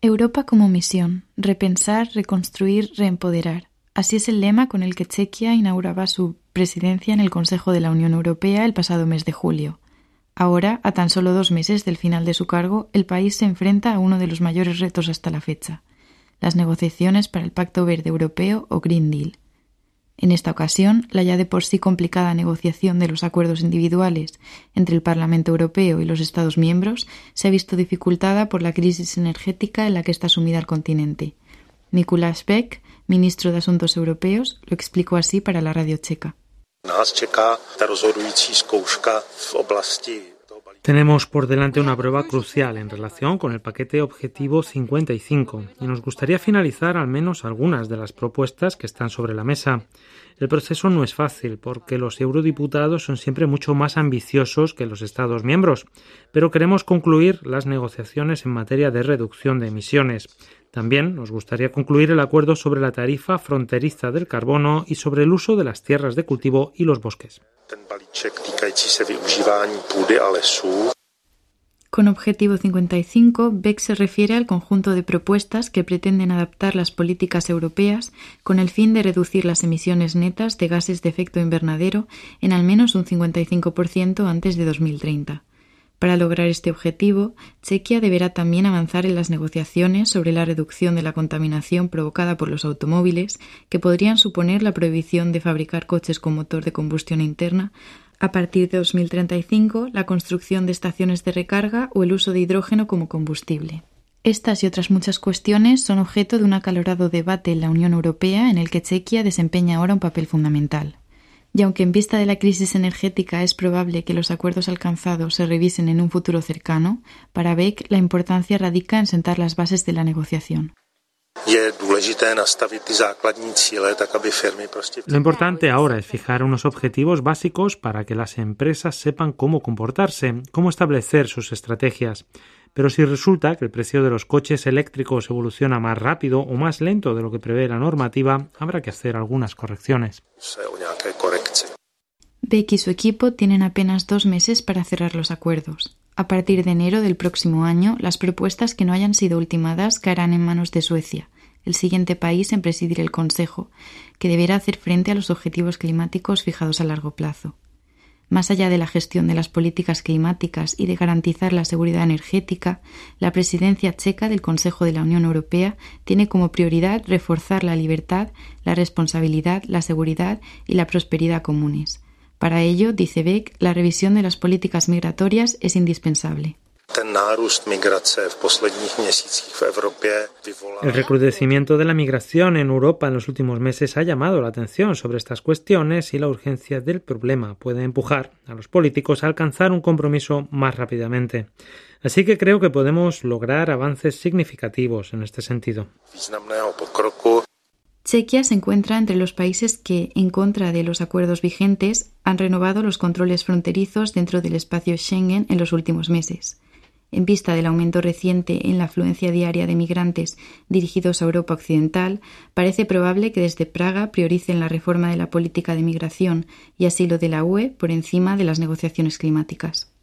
Europa como misión, repensar, reconstruir, reempoderar. Así es el lema con el que Chequia inauguraba su presidencia en el Consejo de la Unión Europea el pasado mes de julio. Ahora, a tan solo 2 meses del final de su cargo, el país se enfrenta a uno de los mayores retos hasta la fecha: las negociaciones para el Pacto Verde Europeo o Green Deal. En esta ocasión, la ya de por sí complicada negociación de los acuerdos individuales entre el Parlamento Europeo y los Estados miembros se ha visto dificultada por la crisis energética en la que está sumida el continente. Mikuláš Bek, ministro de Asuntos Europeos, lo explicó así para la radio checa. Tenemos por delante una prueba crucial en relación con el paquete Objetivo 55 y nos gustaría finalizar al menos algunas de las propuestas que están sobre la mesa. El proceso no es fácil porque los eurodiputados son siempre mucho más ambiciosos que los Estados miembros, pero queremos concluir las negociaciones en materia de reducción de emisiones. También nos gustaría concluir el acuerdo sobre la tarifa fronteriza del carbono y sobre el uso de las tierras de cultivo y los bosques. Con Objetivo 55, Beck se refiere al conjunto de propuestas que pretenden adaptar las políticas europeas con el fin de reducir las emisiones netas de gases de efecto invernadero en al menos un 55% antes de 2030. Para lograr este objetivo, Chequia deberá también avanzar en las negociaciones sobre la reducción de la contaminación provocada por los automóviles, que podrían suponer la prohibición de fabricar coches con motor de combustión interna a partir de 2035, la construcción de estaciones de recarga o el uso de hidrógeno como combustible. Estas y otras muchas cuestiones son objeto de un acalorado debate en la Unión Europea en el que Chequia desempeña ahora un papel fundamental. Y aunque en vista de la crisis energética es probable que los acuerdos alcanzados se revisen en un futuro cercano, para Beck la importancia radica en sentar las bases de la negociación. Lo importante ahora es fijar unos objetivos básicos para que las empresas sepan cómo comportarse, cómo establecer sus estrategias. Pero si resulta que el precio de los coches eléctricos evoluciona más rápido o más lento de lo que prevé la normativa, habrá que hacer algunas correcciones. Beck y su equipo tienen apenas 2 meses para cerrar los acuerdos. A partir de enero del próximo año, las propuestas que no hayan sido ultimadas caerán en manos de Suecia, el siguiente país en presidir el Consejo, que deberá hacer frente a los objetivos climáticos fijados a largo plazo. Más allá de la gestión de las políticas climáticas y de garantizar la seguridad energética, la presidencia checa del Consejo de la Unión Europea tiene como prioridad reforzar la libertad, la responsabilidad, la seguridad y la prosperidad comunes. Para ello, dice Beck, la revisión de las políticas migratorias es indispensable. El recrudecimiento de la migración en Europa en los últimos meses ha llamado la atención sobre estas cuestiones y la urgencia del problema puede empujar a los políticos a alcanzar un compromiso más rápidamente. Así que creo que podemos lograr avances significativos en este sentido. Chequia se encuentra entre los países que, en contra de los acuerdos vigentes, han renovado los controles fronterizos dentro del espacio Schengen en los últimos meses. En vista del aumento reciente en la afluencia diaria de migrantes dirigidos a Europa Occidental, parece probable que desde Praga prioricen la reforma de la política de migración y asilo de la UE por encima de las negociaciones climáticas.